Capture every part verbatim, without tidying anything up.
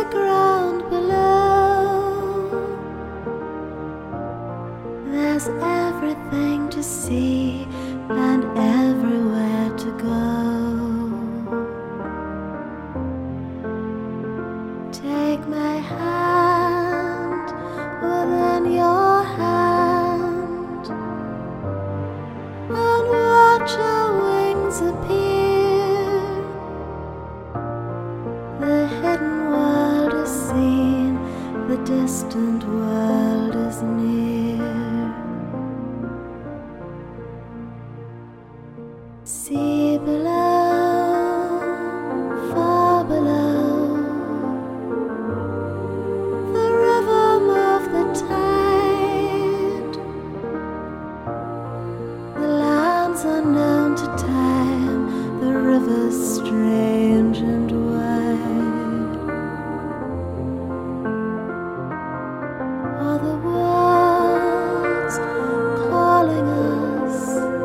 ground below. There's everything to see and everywhere to go. Take my hand within your hand and watch our wings appear. The hidden world is seen, the distant world is near. See below, far below, the rhythm of the tide. The lands unknown to time, the rivers strange and wide. Are the words calling us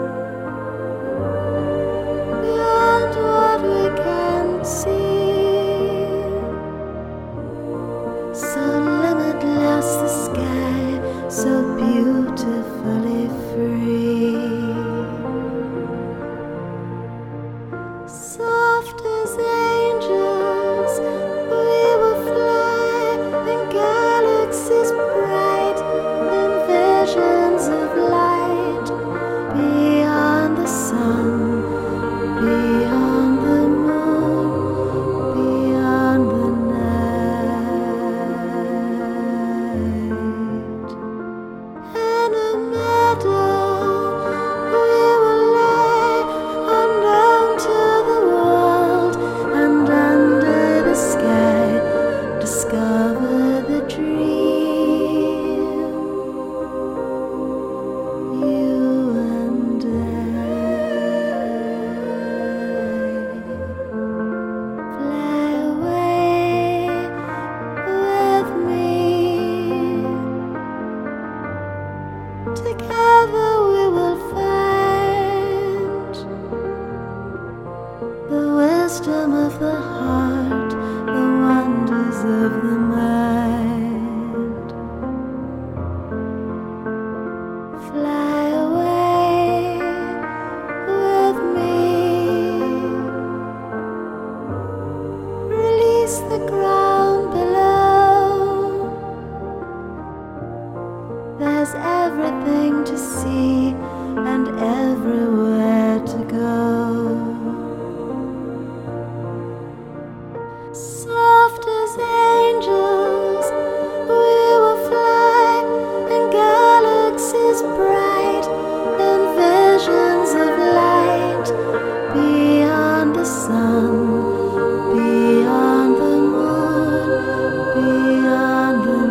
beyond what we can see? So limitless the sky, so beautifully free. Soft as angels, we will fly in galaxies bright, in visions of light, beyond the sun, beyond the moon, beyond the night. In a meadow we will lie, unknown to the world, and under the sky discover the dream. You and I. Fly away with me. Together we will find the wisdom of the heart, the wonders of the mind. Fly away with me. Release the ground below. There's everything to see and everywhere to go. Soft as angels, we will fly in galaxies bright, in visions of light, beyond the sun, beyond the moon, beyond the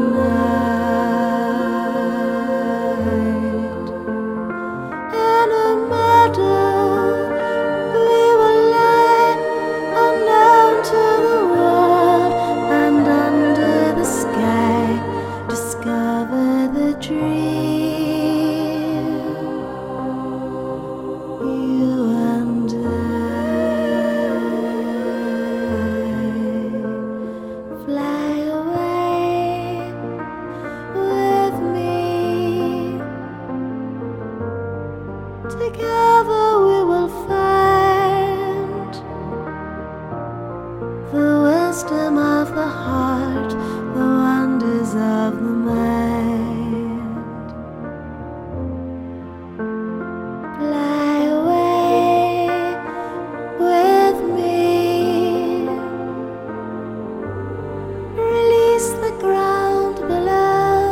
night. In a meadow we will lie, unknown to the world, and under the sky discover the dream. You and I. Fly away with me. Together we will find the wisdom of the heart, the wonders of the mind. Fly away with me. Release the ground below.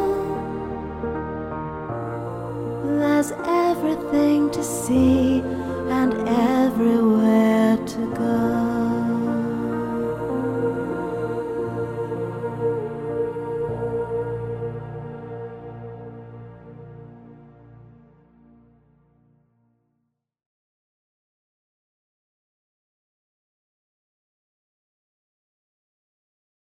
There's everything to see and everywhere to go.